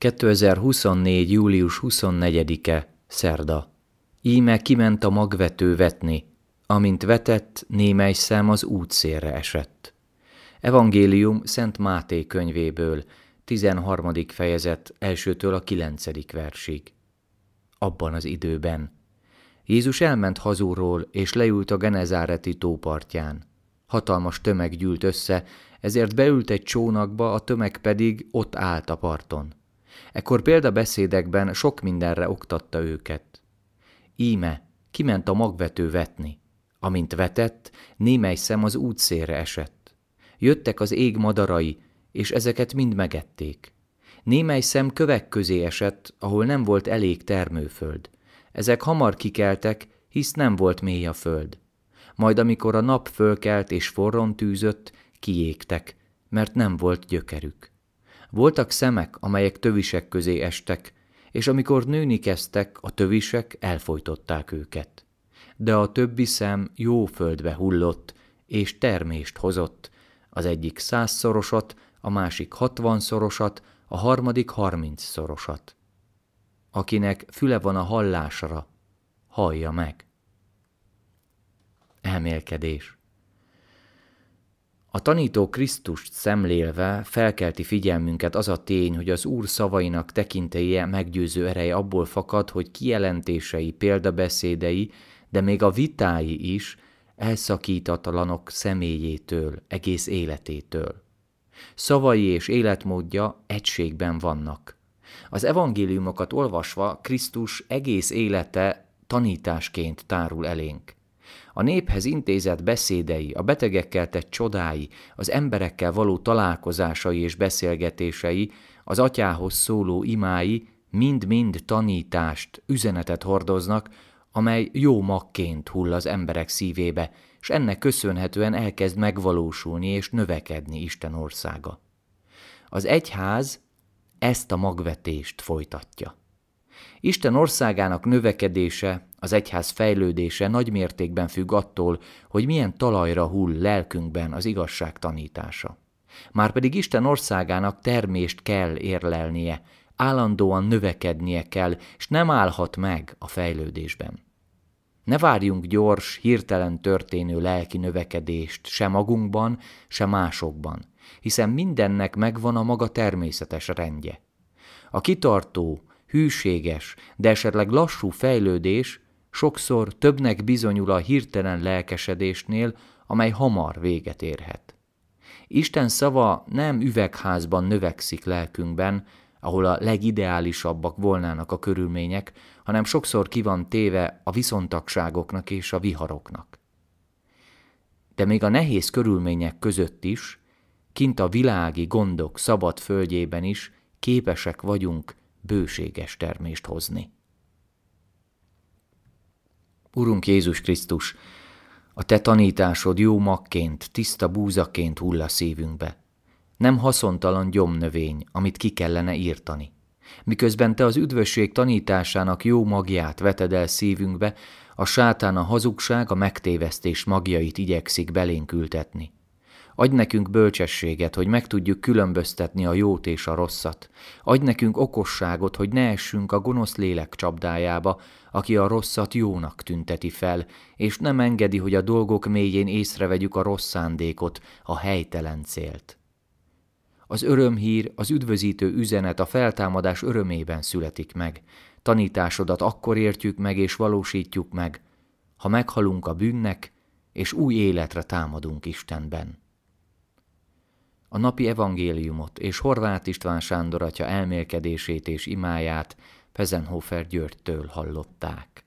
2024. július 24-e, szerda. Íme kiment a magvető vetni, amint vetett, némely szem az útszélre esett. Evangélium Szent Máté könyvéből, 13. fejezet 1-től a 9. versig. Abban az időben Jézus elment hazúról, és leült a Genezáreti tó partján. Hatalmas tömeg gyűlt össze, ezért beült egy csónakba, a tömeg pedig ott állt a parton. Ekkor példabeszédekben sok mindenre oktatta őket. Íme, kiment a magvető vetni. Amint vetett, némely szem az útszélre esett. Jöttek az ég madarai, és ezeket mind megették. Némely szem kövek közé esett, ahol nem volt elég termőföld. Ezek hamar kikeltek, hisz nem volt mély a föld. Majd amikor a nap fölkelt és forron tűzött, kiégtek, mert nem volt gyökerük. Voltak szemek, amelyek tövisek közé estek, és amikor nőni kezdtek, a tövisek elfojtották őket. De a többi szem jó földbe hullott, és termést hozott, az egyik 100-szorosat, a másik 60-szorosat, a harmadik 30-szorosat. Akinek füle van a hallásra, hallja meg. Elmélkedés. A tanító Krisztust szemlélve felkelti figyelmünket az a tény, hogy az Úr szavainak tekintélye meggyőző ereje abból fakad, hogy kijelentései, példabeszédei, de még a vitái is elszakítatlanok személyétől, egész életétől. Szavai és életmódja egységben vannak. Az evangéliumokat olvasva Krisztus egész élete tanításként tárul elénk. A néphez intézett beszédei, a betegekkel tett csodái, az emberekkel való találkozásai és beszélgetései, az atyához szóló imái mind-mind tanítást, üzenetet hordoznak, amely jó magként hull az emberek szívébe, és ennek köszönhetően elkezd megvalósulni és növekedni Isten országa. Az egyház ezt a magvetést folytatja. Isten országának növekedése, az egyház fejlődése nagy mértékben függ attól, hogy milyen talajra hull lelkünkben az igazság tanítása. Márpedig Isten országának termést kell érlelnie, állandóan növekednie kell, és nem állhat meg a fejlődésben. Ne várjunk gyors, hirtelen történő lelki növekedést se magunkban, se másokban, hiszen mindennek megvan a maga természetes rendje. A kitartó, hűséges, de esetleg lassú fejlődés sokszor többnek bizonyul a hirtelen lelkesedésnél, amely hamar véget érhet. Isten szava nem üvegházban növekszik lelkünkben, ahol a legideálisabbak volnának a körülmények, hanem sokszor ki van téve a viszontagságoknak és a viharoknak. De még a nehéz körülmények között is, kint a világi gondok szabad földjében is képesek vagyunk bőséges termést hozni. Urunk Jézus Krisztus, a Te tanításod jó magként, tiszta búzaként hull a szívünkbe. Nem haszontalan gyomnövény, amit ki kellene írtani. Miközben Te az üdvösség tanításának jó magját veted el szívünkbe, a sátán a hazugság, a megtévesztés magjait igyekszik belénk ültetni. Adj nekünk bölcsességet, hogy meg tudjuk különböztetni a jót és a rosszat. Adj nekünk okosságot, hogy ne essünk a gonosz lélek csapdájába, aki a rosszat jónak tünteti fel, és nem engedi, hogy a dolgok mélyén észrevegyük a rossz szándékot, a helytelen célt. Az örömhír, az üdvözítő üzenet a feltámadás örömében születik meg. Tanításodat akkor értjük meg és valósítjuk meg, ha meghalunk a bűnnek, és új életre támadunk Istenben. A napi evangéliumot és Horváth István Sándor atya elmélkedését és imáját Pezenhofer Györgytől hallották.